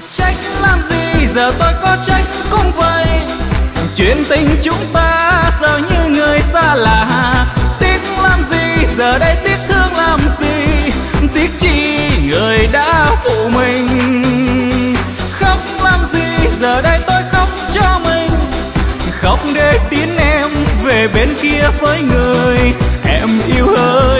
Trách làm gì giờ tôi có trách cũng vậy, chuyện tình chúng ta giờ như người xa lạ. Tiếc làm gì giờ đây, tiếc thương làm gì, tiếc chi người đã phụ mình. Khóc làm gì giờ đây, tôi khóc cho mình, khóc để tiến em về bên kia với người em yêu hơn.